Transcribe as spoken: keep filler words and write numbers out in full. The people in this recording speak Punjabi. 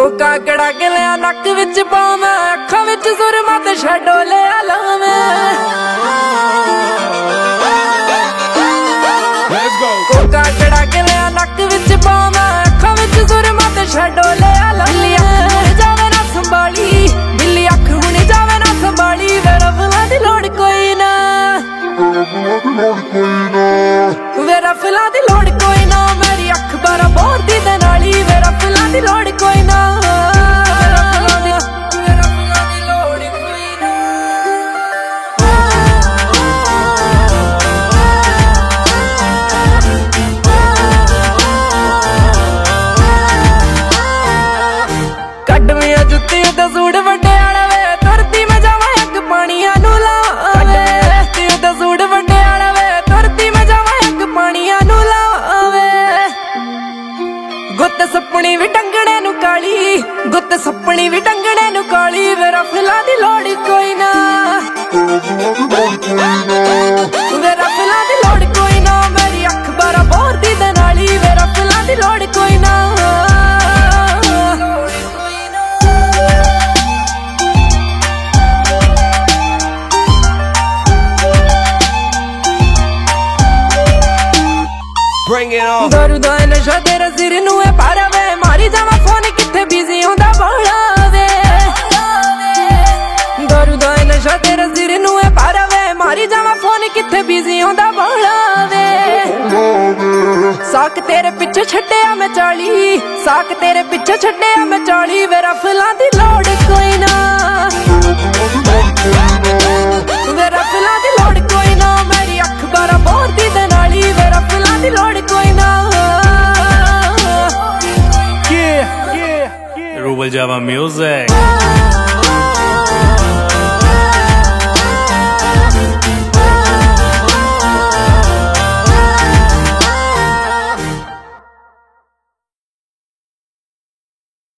ਕੋਕਾ ਕੜਾ ਕੇ ਲਿਆ ਨੱਕ ਵਿੱਚ ਪਾਵਾਂ, ਅੱਖਾਂ ਵਿੱਚ ਸੁਰਮਾ ਤੇ ਸ਼ੈਡੋ ਲਿਆ ਲਾਵਾਂ। ਕੋਕਾ ਕੜਾ ਕੇ ਲਿਆ ਨੱਕ ਵਿੱਚ ਪਾਵਾਂ, ਅੱਖਾਂ ਵਿੱਚ ਸੁਰਮਾ ਤੇ ਸ਼ੈਡੋ ਲਿਆ ਲਾਵਾਂ। ਅੱਖ ਜਾਵੇ ਨਾ ਸੰਭਾਲੀ, ਬਿੱਲੀ ਅੱਖ ਹੁਣ ਜਾਵੇ ਨਾ ਸੰਭਾਲੀ, ਵੇ ਰਫਲਾਂ ਦੀ ਲੋੜ ਕੋਈ ਨਾ, ਵੇ ਰਫਲਾਂ ਦੀ ਲੋੜ ਕੋਈ ਨਾ, ਮੇਰੀ ਅੱਖ ਬਾਰਾਂ ਬੋਰ ਦੀ ਦੇ ਨਾਲੀ, ਵੇ ਰਫਲਾਂ ਦੀ ਲੋੜ ਕੋਈ ਨਾ। ਕੱਢਵੀਆਂ ਜੁੱਤੀਆਂ ਤੇ ਸੂਟ ਵੱਡੇ ਵਾਲਾ ਵੇ, ਤੁਰਦੀ ਮੈਂ ਜਾਵਾਂ ਅੱਗ ਪਾਣੀਆਂ ਨੂੰ ਲਾਵੇ। ਜੁੱਤੀਆਂ ਤੇ ਸੂਟ ਵੱਡੇ ਵਾਲਾ ਵੇ, ਤੁਰਦੀ ਮੈਂ ਜਾਵਾਂ ਅੱਗ ਪਾਣੀਆਂ ਨੂੰ ਲਾਵੇ। ਗੁੱਤ ਸੱਪਣੀ ਵੀ ਟੰਗਣੇ ਨੂੰ ਕਾਲੀ, ਗੁੱਤ ਸੱਪਣੀ ਵੀ ਟੰਗਣੇ ਨੂੰ ਕਾਲੀ, ਵੇ ਰਫਲਾਂ ਦੀ ਲੋੜ ਕੋਈ ਨਾ, ਵੇ ਰਫਲਾਂ ਦੀ ਲੋੜ ਕੋਈ ਨਾ, ਮੇਰੀ ਅੱਖ ਬਾਰਾਂ ਬੋਰ ਦੀ ਦੇ ਨਾਲੀ, ਵੇ ਰਫਲਾਂ ਦੀ ਲੋੜ ਕੋਈ ਨਾ। Bring it on. ਦਾਰੂ ਦਾ ਨਸ਼ਾ ਤੇਰਾ ਸਿਰ ਨੂੰ ਏ ਪਾਰਾ ਵੇ, ਮਾਰੀ ਜਾਵਾਂ ਫੋਨ ਕਿੱਥੇ ਬਿਜ਼ੀ ਹੁੰਦਾ ਬਾਲਾ ਵੇ। ਦਾਰੂ ਦਾ ਨਸ਼ਾ ਤੇਰਾ ਸਿਰ ਨੂੰ ਏ ਪਾਰਾ ਵੇ, ਮਾਰੀ ਜਾਵਾਂ ਫੋਨ ਕਿੱਥੇ ਬਿਜ਼ੀ ਹੁੰਦਾ ਬਾਲਾ ਵੇ। ਸਾਕ ਤੇਰੇ ਪਿੱਛੇ ਛੱਡਿਆ ਮੈਂ ਚਾਲੀ, ਸਾਕ ਤੇਰੇ ਪਿੱਛੇ ਛੱਡਿਆ ਮੈਂ ਚਾਲੀ, ਵੇ ਰਫਲਾਂ ਦੀ ਲੋੜ ਕੋਈ ਨਾ, ਵੇ ਰਫਲਾਂ ਦੀ ਲੋੜ ਕੋਈ ਨਾ, ਮੇਰੀ ਅੱਖ ਬਾਰਾਂ ਬੋਰ ਦੀ ਦੇ ਨਾਲੀ, ਵੇ ਰਫਲਾਂ ਦੀ ਲੋੜ ਕੋਈ ਨਾ। Yeah, yeah, yeah. Rubal Java music.